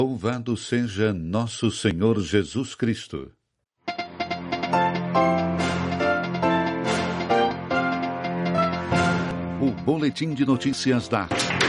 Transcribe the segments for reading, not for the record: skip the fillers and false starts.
Louvado seja nosso Senhor Jesus Cristo. O boletim de notícias da...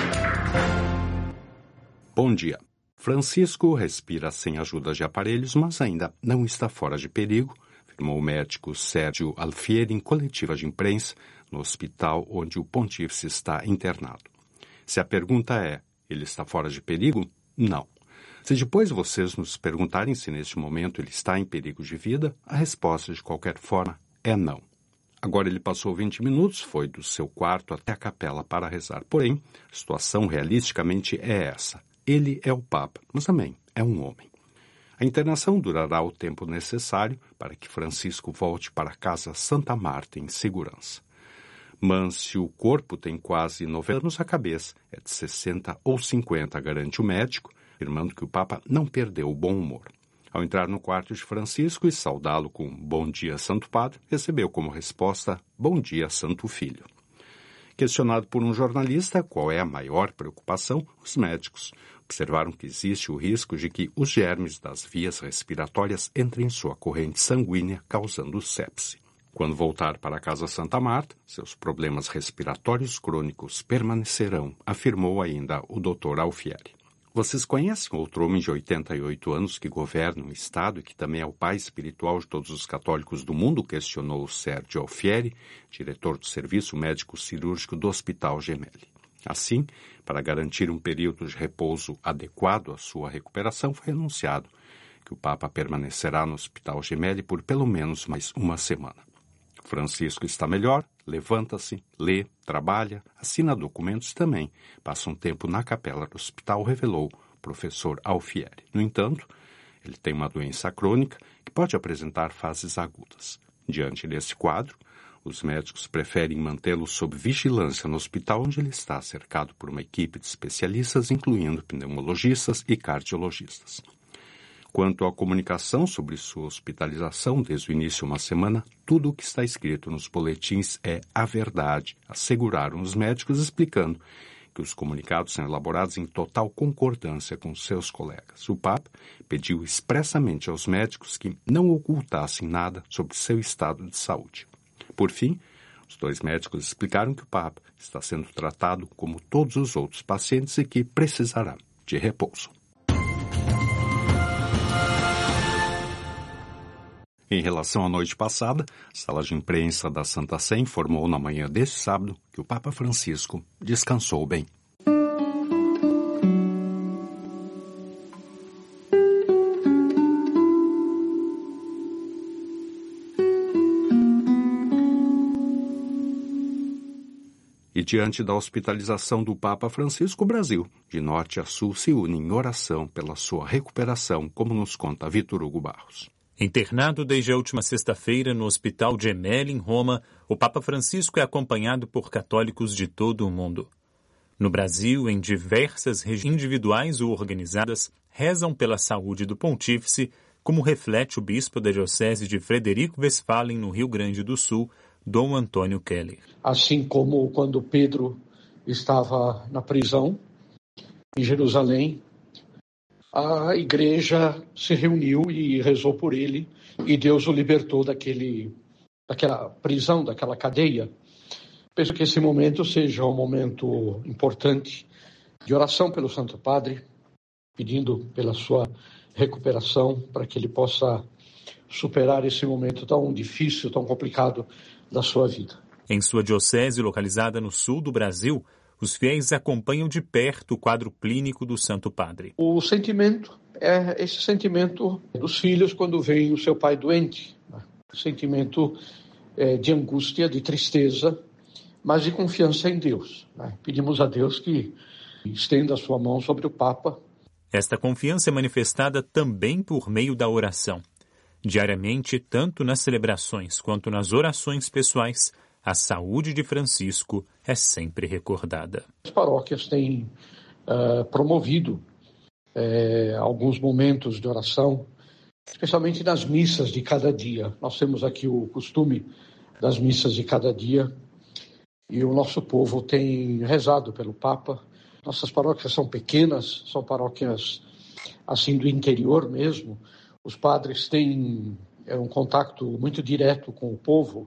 Bom dia. Francisco respira sem ajuda de aparelhos, mas ainda não está fora de perigo, afirmou o médico Sérgio Alfieri em coletiva de imprensa no hospital onde o pontífice está internado. Se a pergunta é, ele está fora de perigo? Não. Se depois vocês nos perguntarem se neste momento ele está em perigo de vida, a resposta de qualquer forma é não. Agora ele passou 20 minutos, foi do seu quarto até a capela para rezar. Porém, a situação realisticamente é essa. Ele é o Papa, mas também é um homem. A internação durará o tempo necessário para que Francisco volte para a casa Santa Marta em segurança. Mas se o corpo tem quase 90 anos, a cabeça é de 60 ou 50, garante o médico, afirmando que o Papa não perdeu o bom humor. Ao entrar no quarto de Francisco e saudá-lo com "Bom dia, Santo Padre", recebeu como resposta "Bom dia, Santo Filho". Questionado por um jornalista qual é a maior preocupação, os médicos observaram que existe o risco de que os germes das vias respiratórias entrem em sua corrente sanguínea, causando sepse. Quando voltar para a Casa Santa Marta, seus problemas respiratórios crônicos permanecerão, afirmou ainda o Dr. Alfieri. Vocês conhecem outro homem de 88 anos que governa um estado e que também é o pai espiritual de todos os católicos do mundo? Questionou Sérgio Alfieri, diretor do Serviço Médico Cirúrgico do Hospital Gemelli. Assim, para garantir um período de repouso adequado à sua recuperação, foi anunciado que o Papa permanecerá no Hospital Gemelli por pelo menos mais uma semana. Francisco está melhor, levanta-se, lê, trabalha, assina documentos e também passa um tempo na capela do hospital, revelou o professor Alfieri. No entanto, ele tem uma doença crônica que pode apresentar fases agudas. Diante desse quadro, os médicos preferem mantê-lo sob vigilância no hospital, onde ele está cercado por uma equipe de especialistas, incluindo pneumologistas e cardiologistas. Quanto à comunicação sobre sua hospitalização desde o início de uma semana, tudo o que está escrito nos boletins é a verdade, asseguraram os médicos, explicando que os comunicados são elaborados em total concordância com seus colegas. O Papa pediu expressamente aos médicos que não ocultassem nada sobre seu estado de saúde. Por fim, os dois médicos explicaram que o Papa está sendo tratado como todos os outros pacientes e que precisará de repouso. Em relação à noite passada, a sala de imprensa da Santa Sé informou na manhã deste sábado que o Papa Francisco descansou bem. E diante da hospitalização do Papa Francisco, o Brasil, de norte a sul, se une em oração pela sua recuperação, como nos conta Vitor Hugo Barros. Internado desde a última sexta-feira no Hospital Gemelli, em Roma, o Papa Francisco é acompanhado por católicos de todo o mundo. No Brasil, em diversas regiões individuais ou organizadas, rezam pela saúde do pontífice, como reflete o bispo da Diocese de Frederico Westphalen, no Rio Grande do Sul, Dom Antônio Keller. Assim como quando Pedro estava na prisão em Jerusalém, a igreja se reuniu e rezou por ele, e Deus o libertou daquela prisão, daquela cadeia. Penso que esse momento seja um momento importante de oração pelo Santo Padre, pedindo pela sua recuperação, para que ele possa superar esse momento tão difícil, tão complicado da sua vida. Em sua diocese, localizada no sul do Brasil, os fiéis acompanham de perto o quadro clínico do Santo Padre. O sentimento é esse sentimento dos filhos quando veem o seu pai doente. O sentimento de angústia, de tristeza, mas de confiança em Deus. Pedimos a Deus que estenda a sua mão sobre o Papa. Esta confiança é manifestada também por meio da oração. Diariamente, tanto nas celebrações quanto nas orações pessoais, a saúde de Francisco é sempre recordada. As paróquias têm promovido alguns momentos de oração, especialmente nas missas de cada dia. Nós temos aqui o costume das missas de cada dia e o nosso povo tem rezado pelo Papa. Nossas paróquias são pequenas, são paróquias assim do interior mesmo, os padres têm um contato muito direto com o povo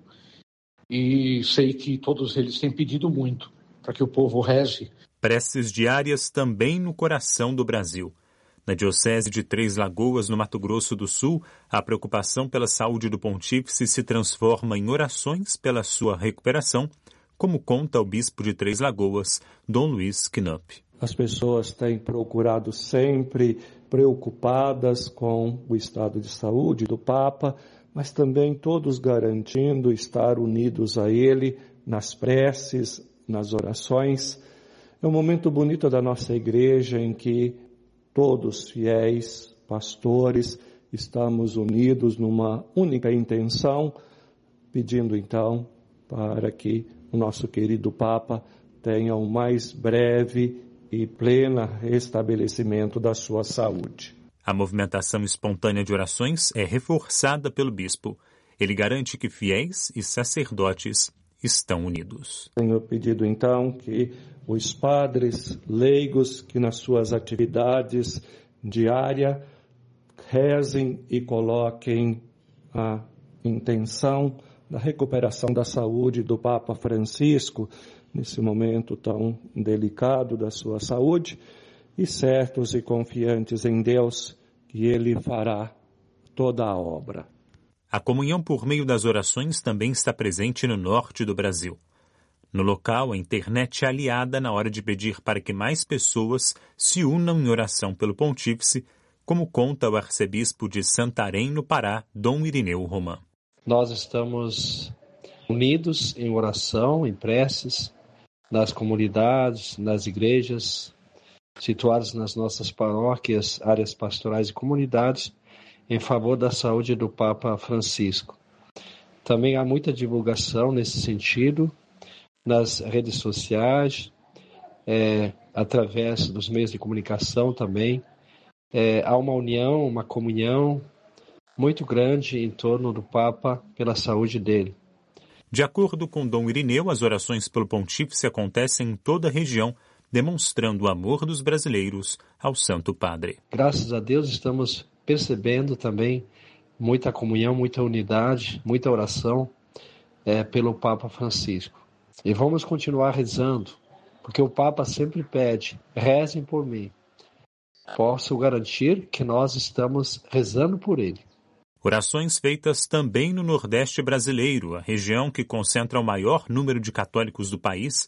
e sei que todos eles têm pedido muito para que o povo reze. Preces diárias também no coração do Brasil. Na Diocese de Três Lagoas, no Mato Grosso do Sul, a preocupação pela saúde do pontífice se transforma em orações pela sua recuperação, como conta o bispo de Três Lagoas, Dom Luiz Knupp. As pessoas têm procurado sempre preocupadas com o estado de saúde do Papa, mas também todos garantindo estar unidos a ele nas preces, nas orações. É um momento bonito da nossa igreja em que todos fiéis, pastores, estamos unidos numa única intenção, pedindo então para que o nosso querido Papa tenha o mais breve e pleno restabelecimento da sua saúde. A movimentação espontânea de orações é reforçada pelo bispo. Ele garante que fiéis e sacerdotes estão unidos. Tenho pedido então que os padres leigos que nas suas atividades diárias rezem e coloquem a intenção da recuperação da saúde do Papa Francisco, nesse momento tão delicado da sua saúde, e certos e confiantes em Deus que Ele fará toda a obra. A comunhão por meio das orações também está presente no norte do Brasil. No local, a internet é aliada na hora de pedir para que mais pessoas se unam em oração pelo pontífice, como conta o arcebispo de Santarém, no Pará, Dom Irineu Roman. Nós estamos unidos em oração, em preces, nas comunidades, nas igrejas, situadas nas nossas paróquias, áreas pastorais e comunidades, em favor da saúde do Papa Francisco. Também há muita divulgação nesse sentido, nas redes sociais, através dos meios de comunicação também. Há uma união, uma comunhão muito grande em torno do Papa pela saúde dele. De acordo com Dom Irineu, as orações pelo pontífice acontecem em toda a região, demonstrando o amor dos brasileiros ao Santo Padre. Graças a Deus estamos percebendo também muita comunhão, muita unidade, muita oração pelo Papa Francisco. E vamos continuar rezando, porque o Papa sempre pede, rezem por mim. Posso garantir que nós estamos rezando por ele. Orações feitas também no Nordeste brasileiro, a região que concentra o maior número de católicos do país,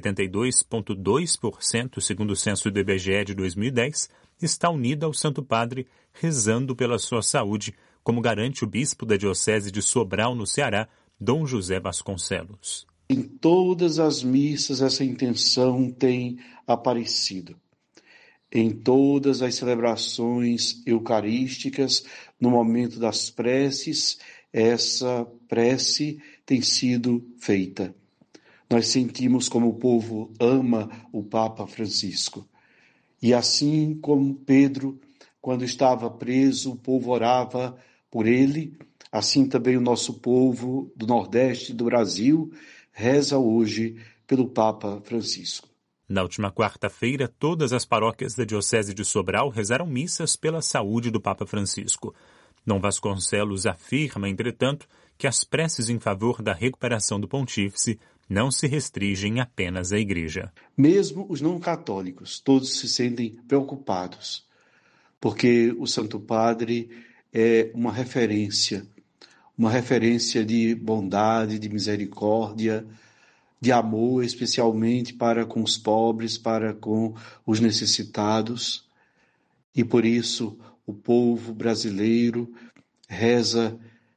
72,2%, segundo o censo do IBGE de 2010, está unida ao Santo Padre, rezando pela sua saúde, como garante o bispo da Diocese de Sobral, no Ceará, Dom José Vasconcelos. Em todas as missas essa intenção tem aparecido. Em todas as celebrações eucarísticas, no momento das preces, essa prece tem sido feita. Nós sentimos como o povo ama o Papa Francisco. E assim como Pedro, quando estava preso, o povo orava por ele, assim também o nosso povo do Nordeste do Brasil reza hoje pelo Papa Francisco. Na última quarta-feira, todas as paróquias da Diocese de Sobral rezaram missas pela saúde do Papa Francisco. Dom Vasconcelos afirma, entretanto, que as preces em favor da recuperação do pontífice não se restringem apenas à Igreja. Mesmo os não católicos, todos se sentem preocupados, porque o Santo Padre é uma referência de bondade, de misericórdia, de amor, especialmente para com os pobres, para com os necessitados. E por isso o povo brasileiro reza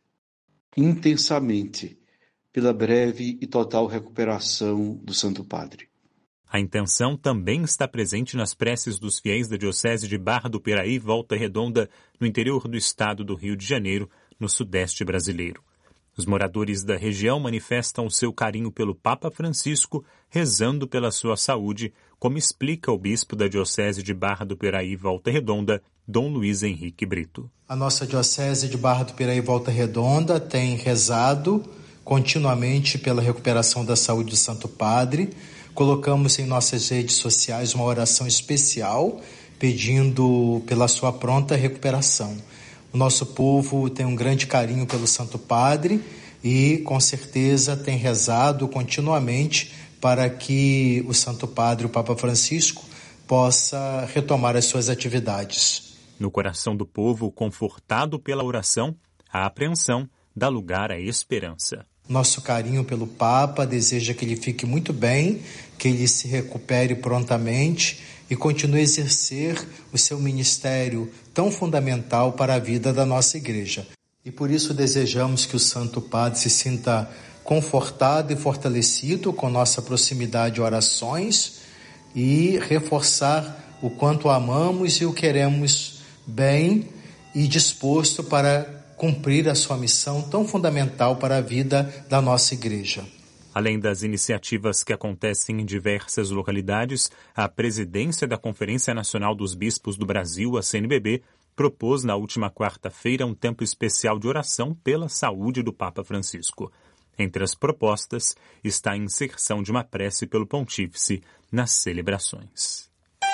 intensamente pela breve e total recuperação do Santo Padre. A intenção também está presente nas preces dos fiéis da Diocese de Barra do Piraí, Volta Redonda, no interior do estado do Rio de Janeiro, no sudeste brasileiro. Os moradores da região manifestam seu carinho pelo Papa Francisco, rezando pela sua saúde, como explica o bispo da Diocese de Barra do Piraí, Volta Redonda, Dom Luiz Henrique Brito. A nossa Diocese de Barra do Piraí, Volta Redonda, tem rezado continuamente pela recuperação da saúde do Santo Padre. Colocamos em nossas redes sociais uma oração especial pedindo pela sua pronta recuperação. O nosso povo tem um grande carinho pelo Santo Padre e, com certeza, tem rezado continuamente para que o Santo Padre, o Papa Francisco, possa retomar as suas atividades. No coração do povo, confortado pela oração, a apreensão dá lugar à esperança. Nosso carinho pelo Papa deseja que ele fique muito bem, que ele se recupere prontamente e continue a exercer o seu ministério tão fundamental para a vida da nossa Igreja. E por isso desejamos que o Santo Padre se sinta confortado e fortalecido com nossa proximidade e orações e reforçar o quanto o amamos e o queremos bem e disposto para cumprir a sua missão tão fundamental para a vida da nossa Igreja. Além das iniciativas que acontecem em diversas localidades, a presidência da Conferência Nacional dos Bispos do Brasil, a CNBB, propôs na última quarta-feira um tempo especial de oração pela saúde do Papa Francisco. Entre as propostas está a inserção de uma prece pelo Pontífice nas celebrações.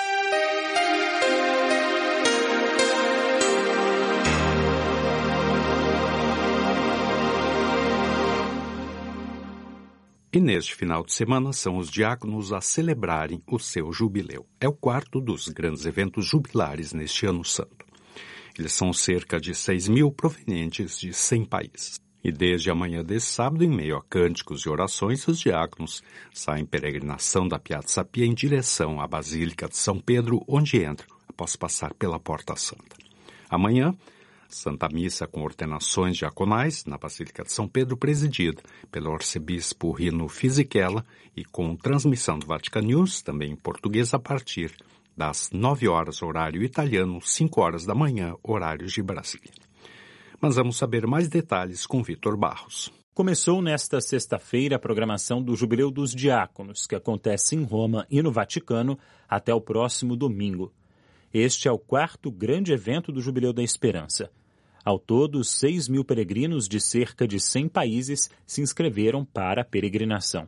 E neste final de semana são os diáconos a celebrarem o seu jubileu. É o quarto dos grandes eventos jubilares neste ano santo. Eles são cerca de 6.000 provenientes de 100 países. E desde a manhã desse sábado, em meio a cânticos e orações, os diáconos saem em peregrinação da Piazza Pia em direção à Basílica de São Pedro, onde entram após passar pela Porta Santa. Amanhã, Santa Missa com ordenações diaconais na Basílica de São Pedro, presidida pelo arcebispo Rino Fisichella e com transmissão do Vatican News, também em português, a partir das 9 horas, horário italiano, 5 horas da manhã, horário de Brasília. Mas vamos saber mais detalhes com Vitor Barros. Começou nesta sexta-feira a programação do Jubileu dos Diáconos, que acontece em Roma e no Vaticano até o próximo domingo. Este é o quarto grande evento do Jubileu da Esperança. Ao todo, 6.000 peregrinos de cerca de 100 países se inscreveram para a peregrinação.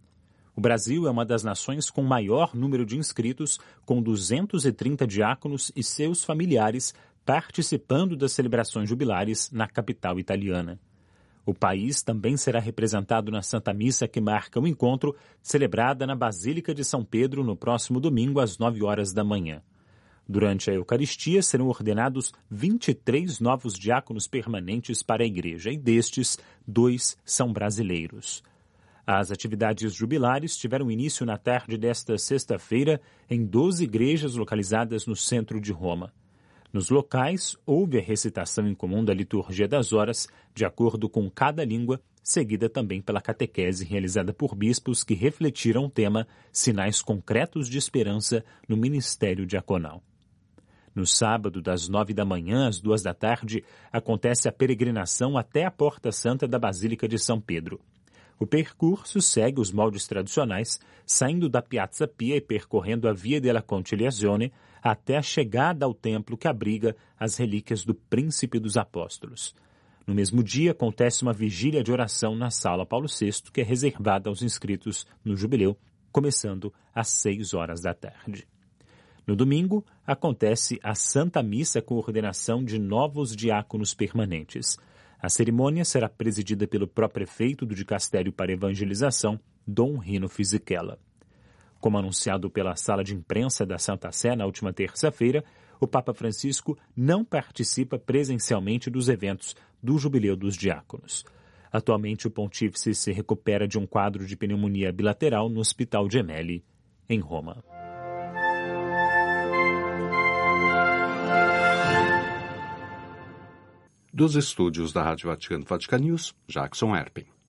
O Brasil é uma das nações com maior número de inscritos, com 230 diáconos e seus familiares participando das celebrações jubilares na capital italiana. O país também será representado na Santa Missa que marca o encontro, celebrada na Basílica de São Pedro no próximo domingo às 9 horas da manhã. Durante a Eucaristia serão ordenados 23 novos diáconos permanentes para a Igreja, e destes, 2 são brasileiros. As atividades jubilares tiveram início na tarde desta sexta-feira em 12 igrejas localizadas no centro de Roma. Nos locais, houve a recitação em comum da liturgia das horas, de acordo com cada língua, seguida também pela catequese realizada por bispos que refletiram o tema Sinais Concretos de Esperança no Ministério Diaconal. No sábado, das 9 da manhã às 2 da tarde, acontece a peregrinação até a Porta Santa da Basílica de São Pedro. O percurso segue os moldes tradicionais, saindo da Piazza Pia e percorrendo a Via della Conciliazione até a chegada ao templo que abriga as relíquias do Príncipe dos Apóstolos. No mesmo dia, acontece uma vigília de oração na Sala Paulo VI, que é reservada aos inscritos no Jubileu, começando às 6 horas da tarde. No domingo, acontece a Santa Missa com ordenação de novos diáconos permanentes. A cerimônia será presidida pelo pró-prefeito do Dicastério para Evangelização, Dom Rino Fisichella. Como anunciado pela sala de imprensa da Santa Sé na última terça-feira, o Papa Francisco não participa presencialmente dos eventos do Jubileu dos Diáconos. Atualmente, o pontífice se recupera de um quadro de pneumonia bilateral no Hospital Gemelli, em Roma. Dos estúdios da Rádio Vaticano Vatican News, Jackson Erpen.